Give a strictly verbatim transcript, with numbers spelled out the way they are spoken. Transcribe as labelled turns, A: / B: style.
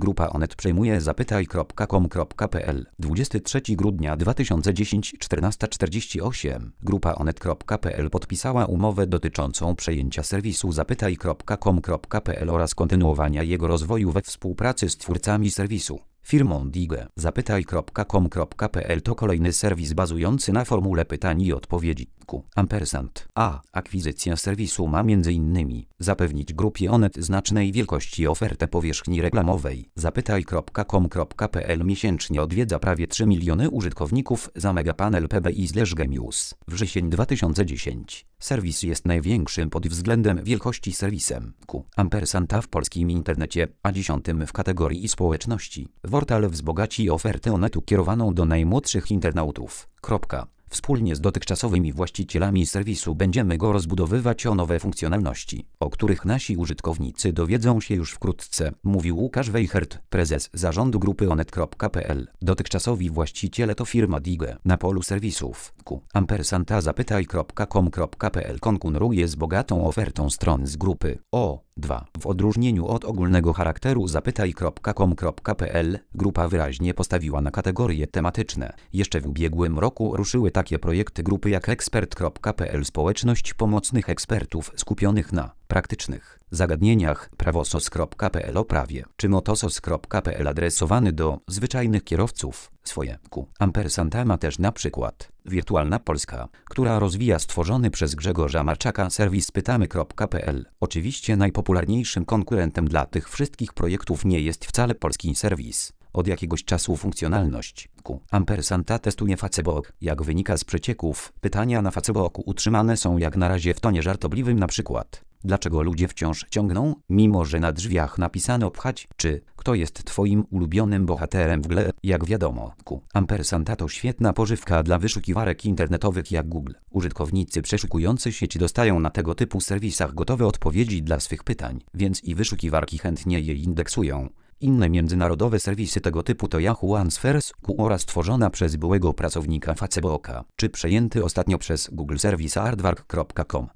A: Grupa Onet przejmuje zapytaj kropka com kropka p l. dwudziestego trzeciego grudnia dwa tysiące dziesiątego czternaście czterdzieści osiem. Grupa Onet kropka p l podpisała umowę dotyczącą przejęcia serwisu zapytaj kropka com kropka p l oraz kontynuowania jego rozwoju we współpracy z twórcami serwisu. Firmą Digge. zapytaj kropka com kropka p l to kolejny serwis bazujący na formule pytań i odpowiedzi. Q. Ampersand. A. Akwizycja serwisu ma m.in. zapewnić grupie Onet znacznej wielkości ofertę powierzchni reklamowej. zapytaj kropka com kropka p l miesięcznie odwiedza prawie trzy miliony użytkowników za megapanel p b i slash gemius. Wrzesień dwa tysiące dziesiąty. Serwis jest największym pod względem wielkości serwisem Q. Ampersand w polskim internecie, a dziesiątym w kategorii społeczności. Portal wzbogaci ofertę Onetu kierowaną do najmłodszych internautów. Kropka. Wspólnie z dotychczasowymi właścicielami serwisu będziemy go rozbudowywać o nowe funkcjonalności, o których nasi użytkownicy dowiedzą się już wkrótce, mówił Łukasz Weichert, prezes zarządu grupy onet kropka p l. Dotychczasowi właściciele to firma Digge. Na polu serwisów Q. Ampersand zapytaj kropka com kropka p l konkuruje z bogatą ofertą stron z grupy O. dwa. W odróżnieniu od ogólnego charakteru zapytaj kropka com kropka p l, grupa wyraźnie postawiła na kategorie tematyczne. Jeszcze w ubiegłym roku ruszyły takie projekty grupy jak ekspert kropka p l, społeczność pomocnych ekspertów skupionych na praktycznych zagadnieniach, prawosos kropka p l o prawie, czy motosos kropka p l adresowany do zwyczajnych kierowców. Swoje Q. Ampersand ma też na przykład Wirtualna Polska, która rozwija stworzony przez Grzegorza Marczaka serwis pytamy kropka p l. Oczywiście najpopularniejszym konkurentem dla tych wszystkich projektów nie jest wcale polski serwis. Od jakiegoś czasu funkcjonalność Q. Ampersand testuje Facebook. Jak wynika z przecieków, pytania na Facebooku utrzymane są jak na razie w tonie żartobliwym, na przykład: dlaczego ludzie wciąż ciągną, mimo że na drzwiach napisano pchać, czy kto jest twoim ulubionym bohaterem w grze? Jak wiadomo, Q. Ampersand to świetna pożywka dla wyszukiwarek internetowych jak Google. Użytkownicy przeszukujący sieć dostają na tego typu serwisach gotowe odpowiedzi dla swych pytań, więc i wyszukiwarki chętnie je indeksują. Inne międzynarodowe serwisy tego typu to Yahoo Answers oraz tworzona przez byłego pracownika Facebooka, czy przejęty ostatnio przez Google serwis aardvark kropka com.